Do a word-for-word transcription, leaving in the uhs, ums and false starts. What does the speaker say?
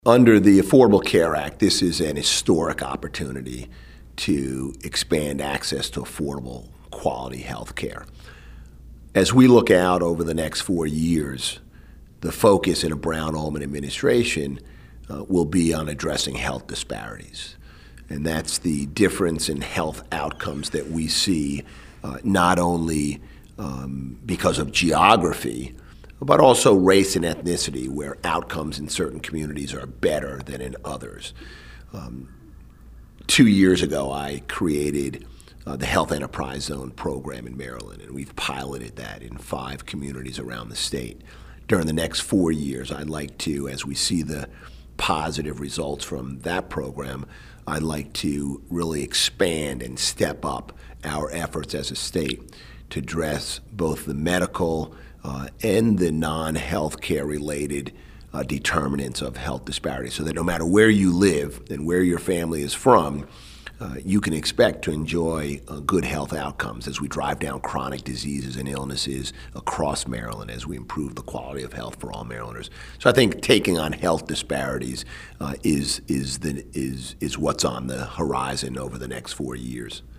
Under the Affordable Care Act, this is an historic opportunity to expand access to affordable, quality health care. As we look out over the next four years, the focus in a Brown-Ullman administration uh, will be on addressing health disparities. And that's the difference in health outcomes that we see uh, not only um, because of geography, but also race and ethnicity, where outcomes in certain communities are better than in others. Um, two years ago, I created uh, the Health Enterprise Zone program in Maryland, and we've piloted that in five communities around the state. During the next four years, I'd like to, as we see the positive results from that program, I'd like to really expand and step up our efforts as a state to address both the medical uh, and the non-healthcare related uh, determinants of health disparities, so that no matter where you live and where your family is from, uh, you can expect to enjoy uh, good health outcomes as we drive down chronic diseases and illnesses across Maryland, as we improve the quality of health for all Marylanders. So I think taking on health disparities uh, is, is, the, is, is what's on the horizon over the next four years.